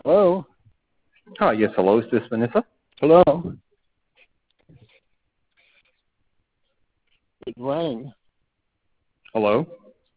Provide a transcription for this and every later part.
Hello? Hi, yes, hello, is this Vanessa? Hello? It rang. Hello?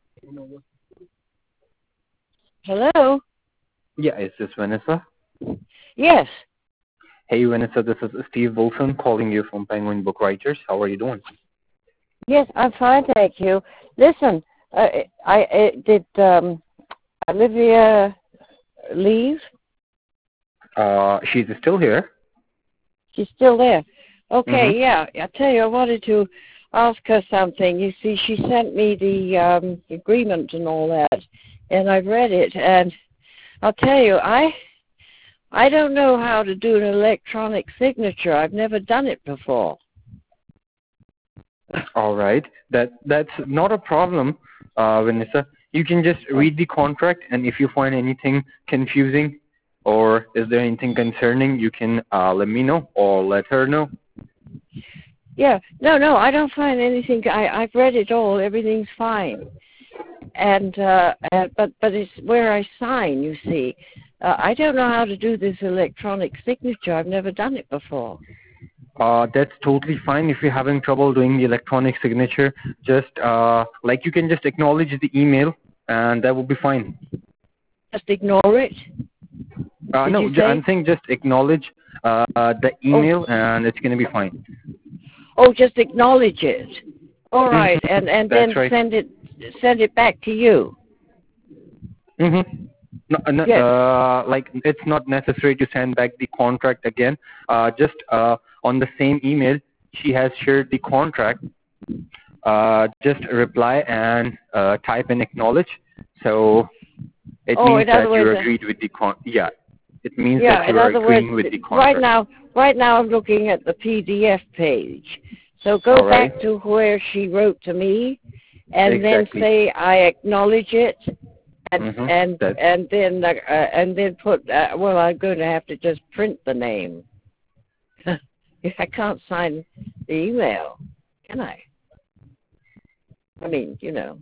Hello? Yeah, is this Vanessa? Yes. Hey, Vanessa, this is Steve Wilson calling you from Penguin Book Writers. How are you doing? Yes, I'm fine, thank you. Listen, did Olivia leave? She's still here. She's still there. Okay, Mm-hmm. yeah. I tell you, I wanted to ask her something. You see, she sent me the agreement and all that, and I've read it, and I'll tell you, I don't know how to do an electronic signature. I've never done it before. All right. That's not a problem, Vanessa. You can just read the contract, and if you find anything confusing or is there anything concerning, you can let me know or let her know. Yeah, no, I don't find anything. I've read it all. Everything's fine, and but it's where I sign. You see, I don't know how to do this electronic signature. I've never done it before. That's totally fine. If you're having trouble doing the electronic signature, just like you can just acknowledge the email, and that will be fine. Just ignore it. No, I'm saying just acknowledge the email, and it's going to be fine. Oh, just acknowledge it. All right, and then right. send it back to you. Mm-hmm. No, Yes. like it's not necessary to send back the contract again. Just on the same email, she has shared the contract. Just reply and type and acknowledge. So it means that you agreed with the Yeah, it means that you are agreeing with the contract. Right now I'm looking at the PDF page. So go back to where she wrote to me, and then say I acknowledge it, and then put. Well, I'm going to have to just print the name. I can't sign the email, can I? I mean, you know.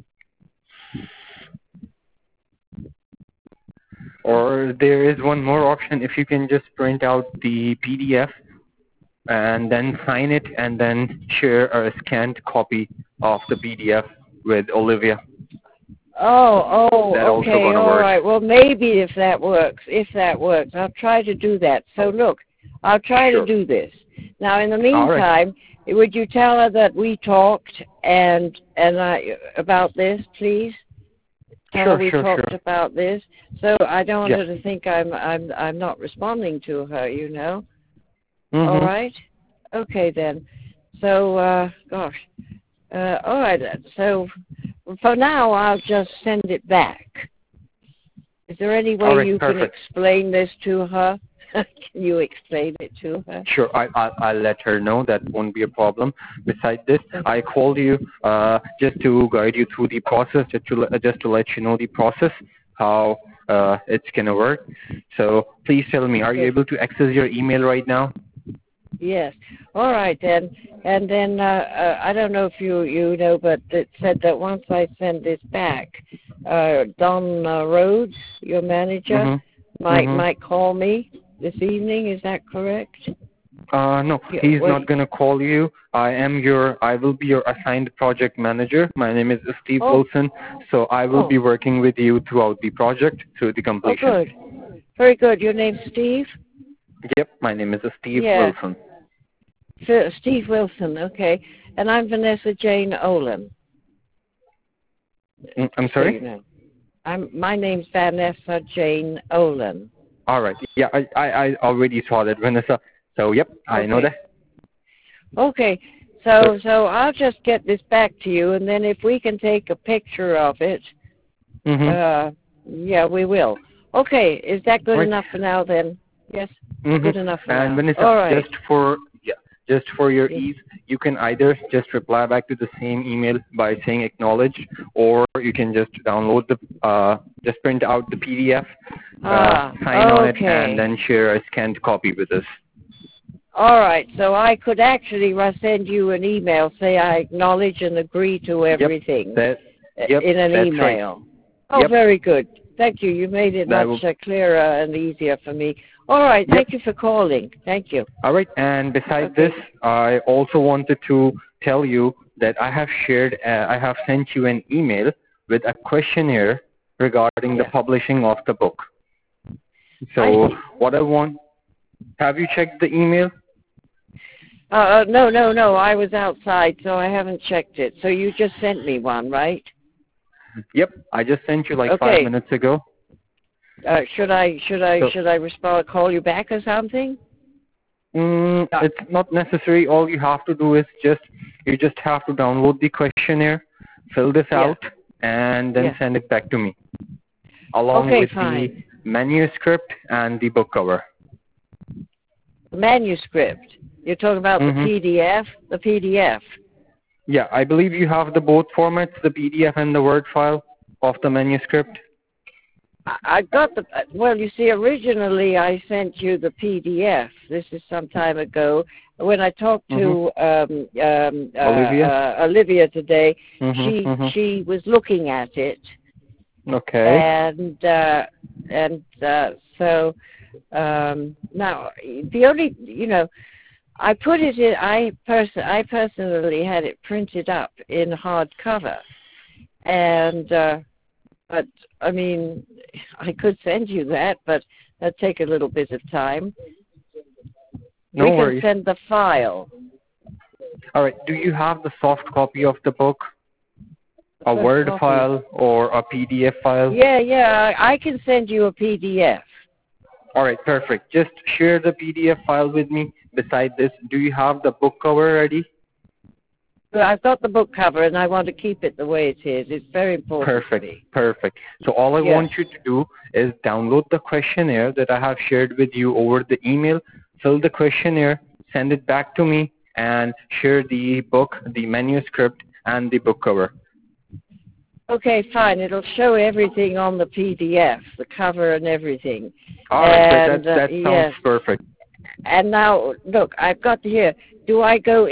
Or there is one more option. If you can just print out the PDF and then sign it and then share a scanned copy of the PDF with Olivia. Oh, okay, all right. Well, maybe if that works, I'll try to do that. So look, I'll try to do this. Now, in the meantime, would you tell her that we talked and about this, please? Tell her we talked about this. So I don't want her to think I'm not responding to her. You know. All right. Okay then. So gosh. All right then. So for now, I'll just send it back. Is there any way you can explain this to her? Can you explain it to her? Sure, I'll let her know. That won't be a problem. Besides this, I called you just to guide you through the process, just to let you know the process, how it's going to work. So please tell me, are you able to access your email right now? Yes. All right then. And then I don't know if you know, but it said that once I send this back, Don Rhodes, your manager, might call me this evening. Is that correct? No, he's not going to call you. I will be your assigned project manager. My name is Steve Wilson, so I will be working with you throughout the project, through the completion. Oh, good. Very good. Your name's Steve? Yep, my name is Steve Wilson. Steve Wilson, okay. And I'm Vanessa Jane Olin. I'm sorry? So you know. My name's Vanessa Jane Olin. All right. Yeah, I already saw that, Vanessa. So, yep, I know that. Okay. So I'll just get this back to you, and then if we can take a picture of it, yeah, we will. Okay. Is that good enough for now, then? Yes? Good enough for now. And Vanessa, all right. just for your ease, you can either just reply back to the same email by saying acknowledge, or you can just download just print out the PDF, sign on it, and then share a scanned copy with us. All right. So I could actually send you an email, say I acknowledge and agree to everything in an email. Right. Oh, very good. Thank you. You made it much clearer and easier for me. All right. Thank you for calling. Thank you. All right. And besides this, I also wanted to tell you that I have sent you an email with a questionnaire regarding the publishing of the book. So have you checked the email? No. I was outside, so I haven't checked it. So you just sent me one, right? Yep. I just sent you like 5 minutes ago. Should I respond, call you back or something? It's not necessary. All you have to do is you just have to download the questionnaire, fill this out, and then send it back to me, along with the manuscript and the book cover. Manuscript? You're talking about the PDF? The PDF? Yeah, I believe you have the both formats, the PDF and the Word file of the manuscript. I got well, you see, originally I sent you the PDF. This is some time ago. When I talked to Olivia today, she was looking at it. Okay. And so now the only, I put it in. I personally had it printed up in hardcover, and but I mean, I could send you that, but that'd take a little bit of time. No worries. We can send the file. All right. Do you have the soft copy of the book? A Word file or a PDF file? Yeah. I can send you a PDF. All right, perfect. Just share the PDF file with me. Besides this, do you have the book cover ready? Well, I've got the book cover, and I want to keep it the way it is. It's very important. Perfect. So all I want you to do is download the questionnaire that I have shared with you over the email, fill the questionnaire, send it back to me, and share the book, the manuscript, and the book cover. Okay, fine. It'll show everything on the PDF, the cover and everything. All right, that sounds perfect. And now, look, I've got here. Do I go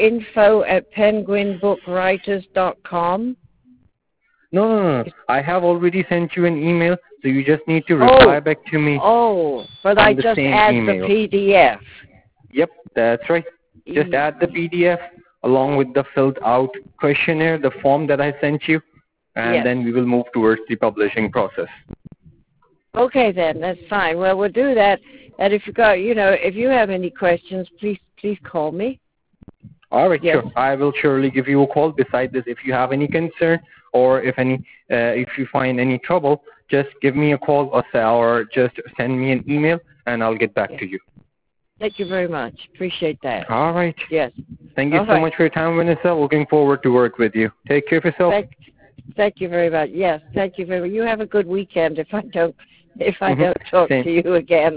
info@penguinbookwriters.com? No. I have already sent you an email, so you just need to reply back to me. But I just add the PDF. Yep, that's right. Just add the PDF along with the filled out questionnaire, the form that I sent you, and then we will move towards the publishing process. Okay, then that's fine. Well, we'll do that. And if you have any questions, please call me. All right, sure. I will surely give you a call. Besides this, if you have any concern or if you find any trouble, just give me a call or just send me an email, and I'll get back to you. Thank you very much. Appreciate that. All right. Yes. Thank you so much for your time, Vanessa. Looking forward to work with you. Take care of yourself. Thank you very much. Yes, thank you very much. You have a good weekend if I don't talk to you again.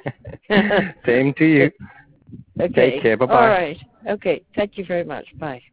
Same to you. Okay. Take care. Bye-bye. All right. Okay. Thank you very much. Bye.